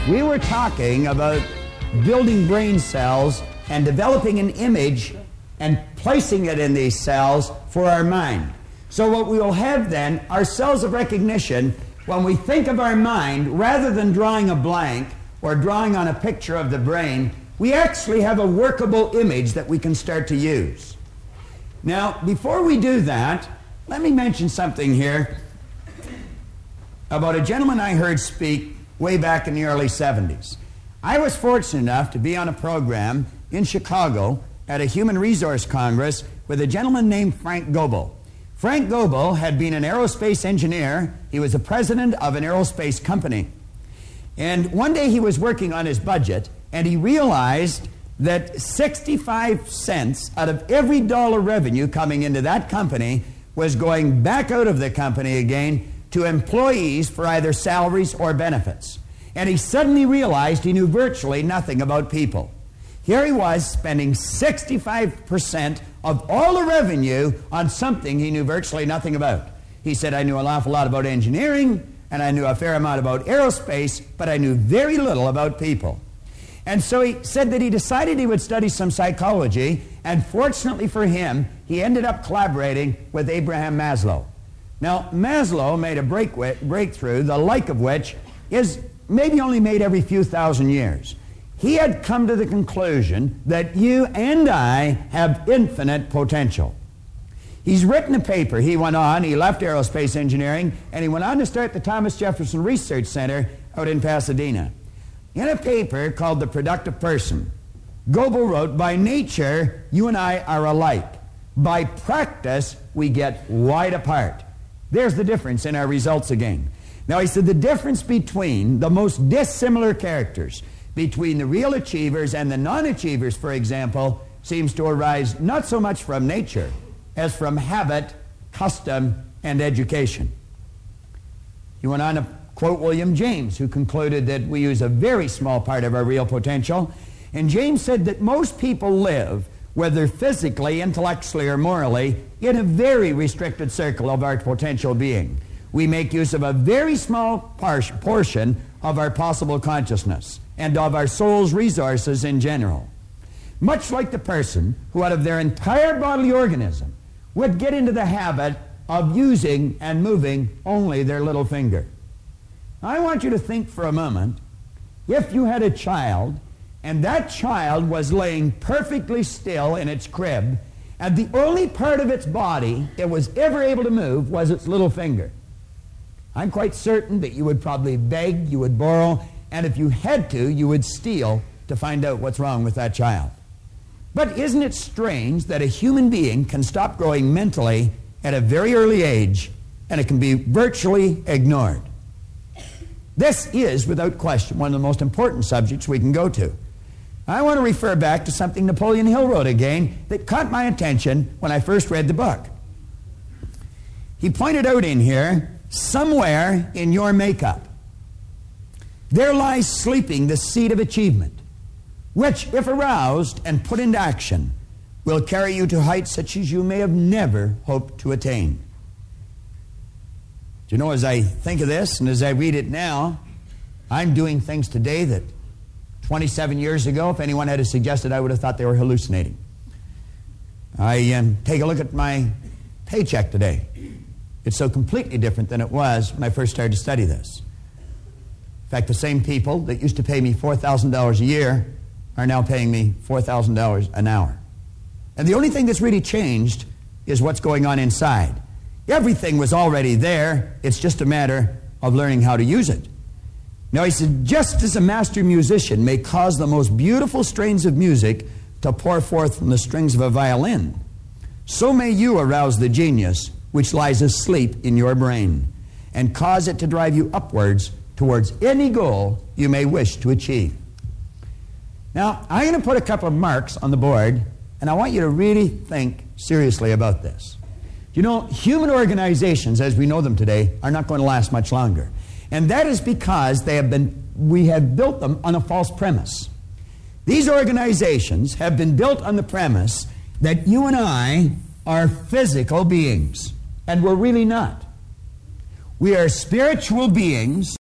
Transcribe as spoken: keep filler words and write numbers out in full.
We were talking about building brain cells and developing an image and placing it in these cells for our mind. So what we will have then are cells of recognition. When we think of our mind, rather than drawing a blank or drawing on a picture of the brain, we actually have a workable image that we can start to use. Now, before we do that, let me mention something here about a gentleman I heard speak way back in the early seventies. I was fortunate enough to be on a program in Chicago at a Human Resource Congress with a gentleman named Frank Goebel. Frank Goebel had been an aerospace engineer. He was the president of an aerospace company. And one day he was working on his budget, and he realized that sixty-five cents out of every dollar revenue coming into that company was going back out of the company again to employees for either salaries or benefits. And he suddenly realized he knew virtually nothing about people. Here he was spending sixty-five percent of all the revenue on something he knew virtually nothing about. He said, I knew an awful lot about engineering, and I knew a fair amount about aerospace, but I knew very little about people. And so he said that he decided he would study some psychology, and fortunately for him, he ended up collaborating with Abraham Maslow. Now, Maslow made a break breakthrough, the like of which is maybe only made every few thousand years. He had come to the conclusion that you and I have infinite potential. He's written a paper. He went on, he left aerospace engineering, and he went on to start the Thomas Jefferson Research Center out in Pasadena. In a paper called The Productive Person, Goebel wrote, by nature, you and I are alike. By practice, we get wide apart. There's the difference in our results again. Now, he said the difference between the most dissimilar characters, between the real achievers and the non-achievers, for example, seems to arise not so much from nature as from habit, custom, and education. He went on to quote William James, who concluded that we use a very small part of our real potential. And James said that most people live, whether physically, intellectually, or morally, in a very restricted circle of our potential being. We make use of a very small par- portion of our possible consciousness and of our soul's resources in general. Much like the person who out of their entire bodily organism would get into the habit of using and moving only their little finger. I want you to think for a moment, if you had a child and that child was laying perfectly still in its crib, and the only part of its body it was ever able to move was its little finger. I'm quite certain that you would probably beg, you would borrow, and if you had to, you would steal to find out what's wrong with that child. But isn't it strange that a human being can stop growing mentally at a very early age, and it can be virtually ignored? This is, without question, one of the most important subjects we can go to. I want to refer back to something Napoleon Hill wrote again that caught my attention when I first read the book. He pointed out in here, somewhere in your makeup, there lies sleeping the seed of achievement, which, if aroused and put into action, will carry you to heights such as you may have never hoped to attain. Do you know, as I think of this and as I read it now, I'm doing things today that twenty-seven years ago, if anyone had suggested, I would have thought they were hallucinating. I um, take a look at my paycheck today. It's so completely different than it was when I first started to study this. In fact, the same people that used to pay me four thousand dollars a year are now paying me four thousand dollars an hour. And the only thing that's really changed is what's going on inside. Everything was already there. It's just a matter of learning how to use it. Now, he said, just as a master musician may cause the most beautiful strains of music to pour forth from the strings of a violin, so may you arouse the genius which lies asleep in your brain and cause it to drive you upwards towards any goal you may wish to achieve. Now, I'm going to put a couple of marks on the board, and I want you to really think seriously about this. You know, human organizations, as we know them today, are not going to last much longer. And that is because they have been, we have built them on a false premise. These organizations have been built on the premise that you and I are physical beings, and we're really not. We are spiritual beings